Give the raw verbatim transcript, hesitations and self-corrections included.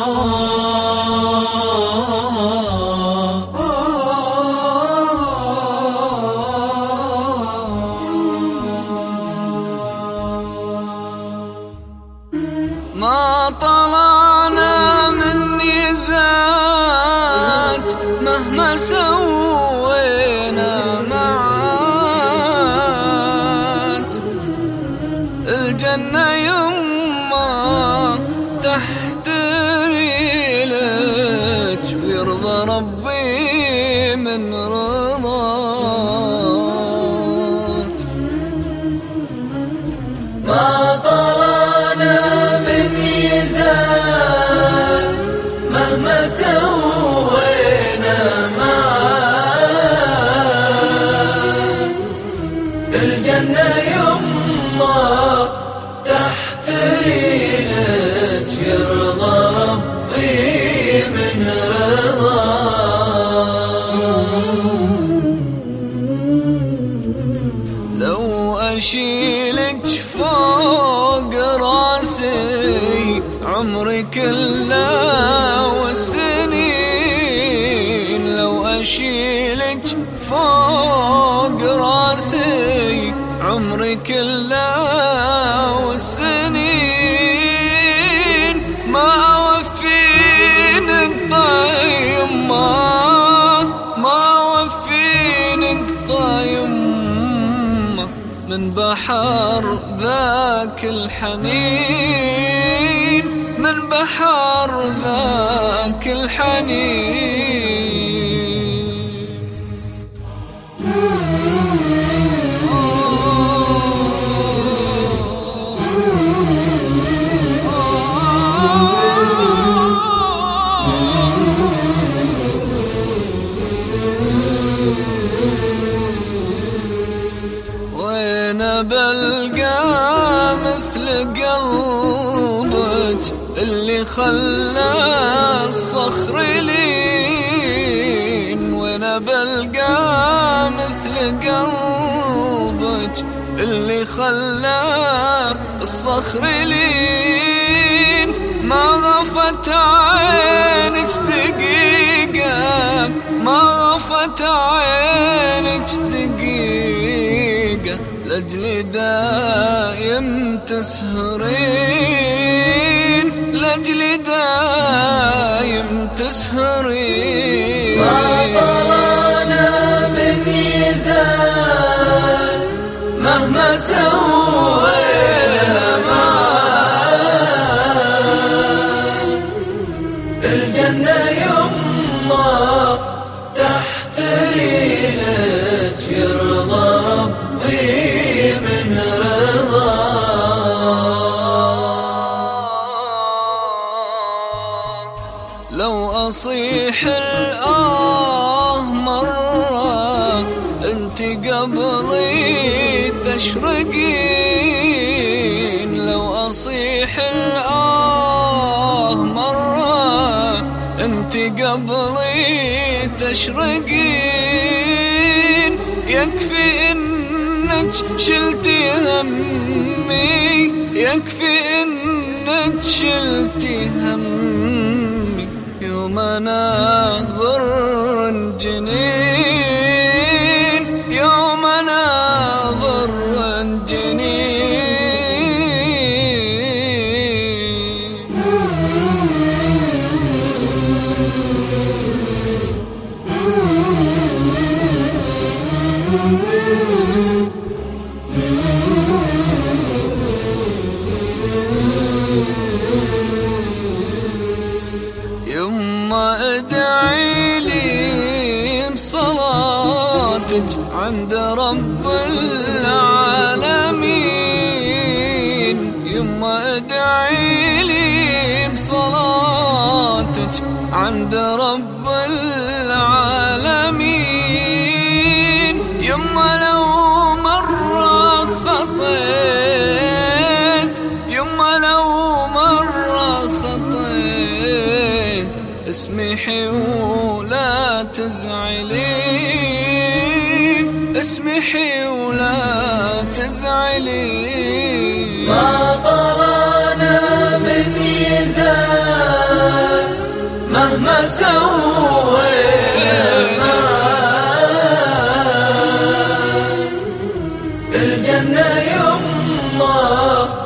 ما طلعنا من نزاج مهما سوينا معاك، الجنة يما تحت ريلك ويرضى ربي من رضاك. ما طلعنا من نزاج مهما سوينا معاك، الجنة يما تحت ريلك يرضى ربي من رضاك. لو أشيلك فوق راسي عمري كله والسنين، لو أشيلك فوق راسي عمري كله والسنين، ما أوفينك طيما ما أوفينك طيما من بحر ذاك الحنين، من بحر ذاك الحنين. وين بلقى مثل قلبك اللي خلى الصخر لين، وين بلقى مثل قلبك اللي خلى الصخر لين، ما غفت عينك دقيقة ما غفت عينك دقيقة لأجلي دايم تسهرين، لأجلي دايم تسهرين. ما طلعنا من نزاج مهما سوينا معاك، الجنة يما تحت ريلك يرضى ربي من رضاك. لو أصيح الآه مرة انت قبلي تشرقين، لو أصيح الآه مرة انت قبلي تشرقين، يكفي انك شلتي همي يكفي انك شلتي همي يوم ناظر جنين، يوم ناظر جنين. يما ادعي لي بصلاتك عند رب العالمين، يما ادعي لي بصلاتك عند رب العالمين، يما لو مرة خطيت يما لو مرة خطيت اسمحي ولا تزعلين، اسمحي ولا تزعلين. ما طلعنا من نزاج مهما سوينا معاك. الجنة يما